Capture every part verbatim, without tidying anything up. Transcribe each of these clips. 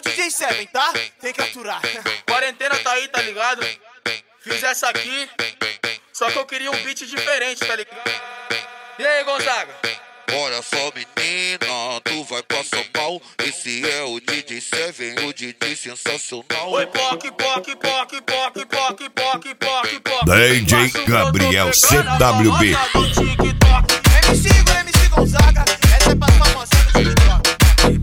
D J Seven, tá? Tem que aturar. Quarentena tá aí, tá ligado? Fiz essa aqui, só que eu queria um beat diferente, tá ligado? E aí, Gonzaga? Olha só, menina, tu vai pra São Paulo. Esse é o D J Seven, o D J sensacional. Oi, poc, poc, poc, poc, poc, poc, poc, poc. D J Gabriel C W B. M C Igor, M C Gonzaga, essa é pra famosinha do TikTok.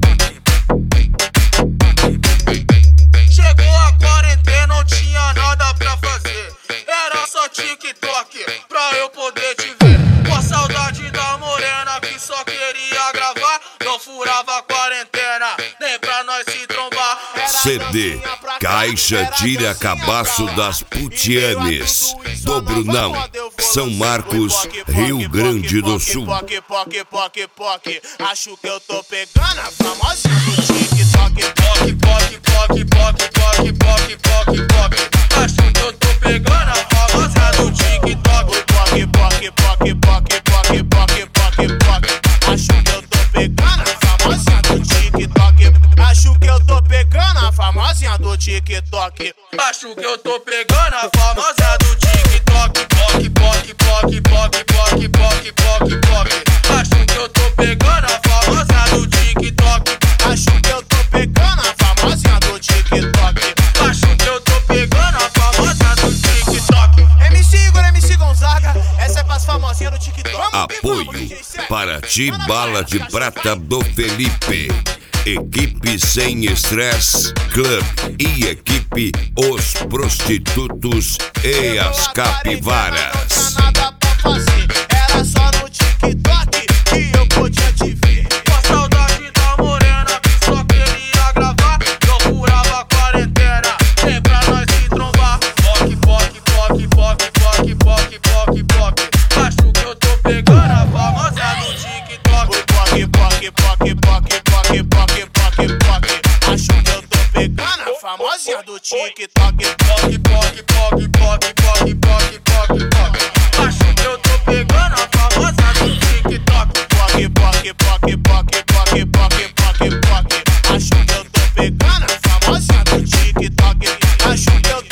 Chegou a quarentena, não tinha nada pra fazer. Era só TikTok pra eu poder te ver. Com a saudade da morena que só queria gravar. Não furava a quarentena, nem pra nós se trombar. C D Caixa Tira Cabaço das Putianes, do Brunão, São Marcos, Rio Grande do Sul. Poc, poc, poc, poc, acho que eu tô pegando a famosinha do TikTok. Poc, poc, poc, poc, poc, poc, poc, poc. Acho que eu tô pegando a famosa do TikTok. Poc, poc, poc, poc, poc, poc, poc, poc. Acho que eu tô pegando a famosinha do TikTok. Acho que eu tô pegando a famosinha do TikTok. Acho que eu tô pegando a famosa do TikTok. Poc, poc, poc, poc, poc, poc, poc, poc. Acho que eu tô pegando a famosa do TikTok. Acho que eu tô pegando a famosinha do TikTok. Acho que eu tô pegando a famosa do TikTok. M C Igor, M C Gonzaga, essa é pras famosinhas do TikTok. Apoio para Ti Bala de Prata do Felipe, Equipe Sem Estresse Club e Equipe Os Prostitutos e as Capivaras. Não tinha nada pra fazer, era só no TikTok que eu podia te ver. Com a saudade da morena que só queria gravar. Não furava a quarentena, nem pra nós se trombar. Poc, poc, poc, poc, poc, poc, poc, poc. Acho que eu tô pegando a famosa do TikTok. Poc, poc, poc, poc, poc, poc, poc, poc. Acho que eu tô pegando a famosinha do TikTok. Poc, poc, poc, poc, poc, poc, poc, poc. Acho que eu tô pegando a famosa do TikTok. Poc, poc, poc, poc, poc, poc, poc, poc. Acho que eu tô pegando a famosinha do TikTok. Acho que eu